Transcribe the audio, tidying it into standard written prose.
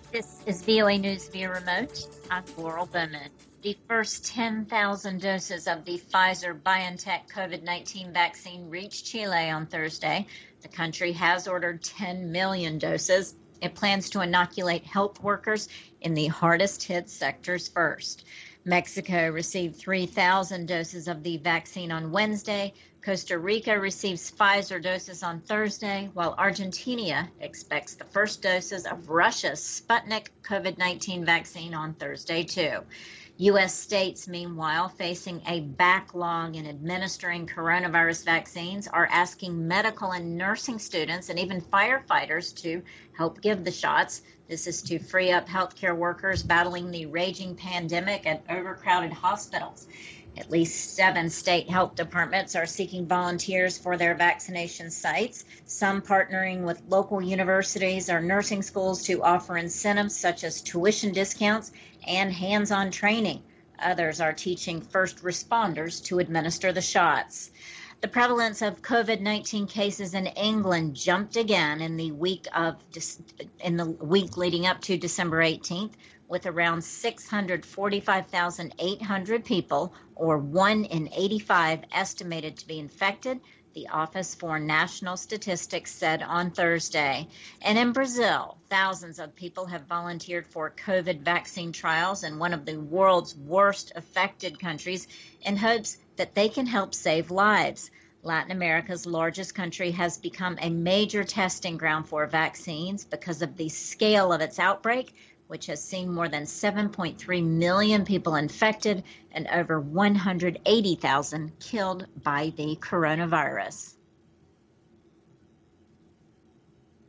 This is VOA News via remote. I'm Laurel Bowman. The first 10,000 doses of the Pfizer-BioNTech COVID-19 vaccine reached Chile on Thursday. The country has ordered 10 million doses. It plans to inoculate health workers in the hardest hit sectors first. Mexico received 3,000 doses of the vaccine on Wednesday. Costa Rica receives Pfizer doses on Thursday, while Argentina expects the first doses of Russia's Sputnik COVID-19 vaccine on Thursday, too. U.S. states, meanwhile, facing a backlog in administering coronavirus vaccines, are asking medical and nursing students and even firefighters to help give the shots. This is to free up healthcare workers battling the raging pandemic at overcrowded hospitals. At least 7 state health departments are seeking volunteers for their vaccination sites, some partnering with local universities or nursing schools to offer incentives such as tuition discounts and hands-on training. Others are teaching first responders to administer the shots. The prevalence of COVID-19 cases in England jumped again in the week leading up to December 18th, with around 645,800 people, or 1 in 85, estimated to be infected, the Office for National Statistics said on Thursday. And in Brazil, thousands of people have volunteered for COVID vaccine trials in one of the world's worst affected countries in hopes that they can help save lives. Latin America's largest country has become a major testing ground for vaccines because of the scale of its outbreak, which has seen more than 7.3 million people infected and over 180,000 killed by the coronavirus.